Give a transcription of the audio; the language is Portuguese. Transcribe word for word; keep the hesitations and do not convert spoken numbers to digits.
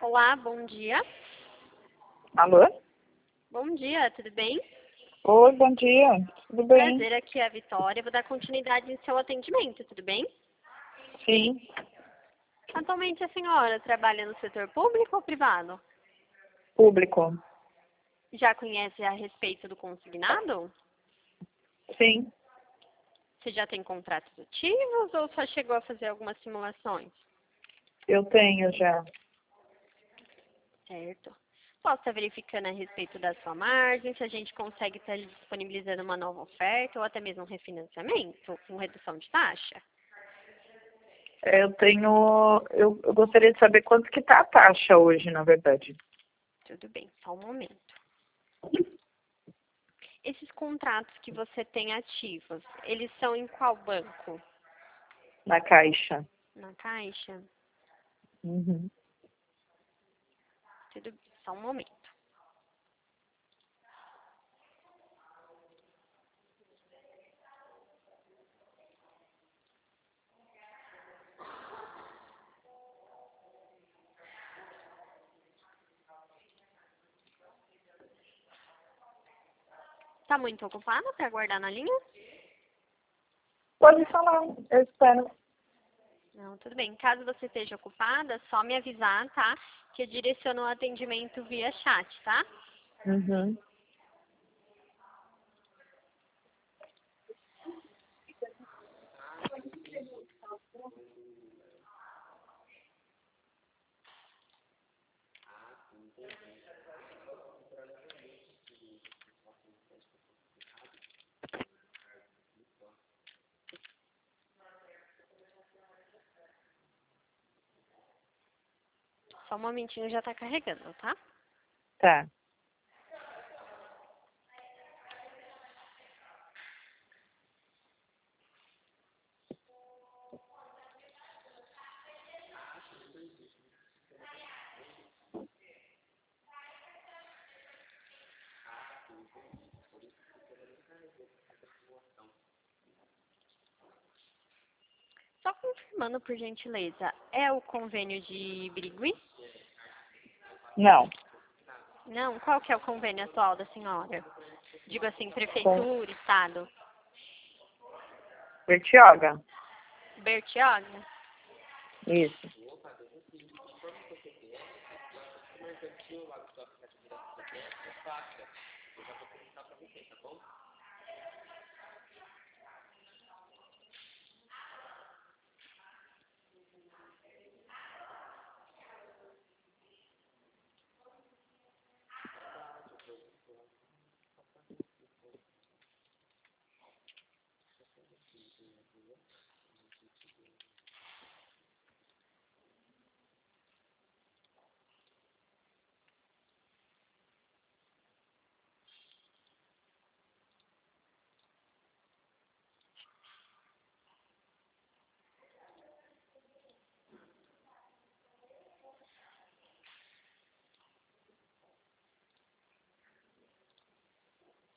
Olá, bom dia. Alô? Bom dia, tudo bem? Oi, bom dia. Tudo bem? Prazer, aqui é a Vitória. Vou dar continuidade em seu atendimento, tudo bem? Sim, Atualmente a senhora trabalha no setor público ou privado? público. Já conhece a respeito do consignado? Sim, Você já tem contratos ativos ou só chegou a fazer algumas simulações? eu tenho já. Certo. Posso estar verificando a respeito da sua margem, se a gente consegue estar disponibilizando uma nova oferta ou até mesmo um refinanciamento, com redução de taxa? É, Eu tenho. Eu, eu gostaria de saber quanto que tá a taxa hoje, na verdade. Tudo bem, só um momento. Esses contratos que você tem ativos, eles são em qual banco? Na caixa. Na Caixa? Uhum. Tudo bem, só um momento. Tá muito ocupada para aguardar na linha? Pode falar, eu espero. Não, tudo bem. Caso você esteja ocupada, só me avisar, tá? Que eu direciono o atendimento via chat, tá? Uhum. Só um momentinho, já tá carregando, tá? Tá. Só confirmando, por gentileza, é o convênio de Birigui? Não. Não, qual que é o convênio atual da senhora? Digo assim, Com prefeitura, estado. Bertioga? Bertioga? Isso.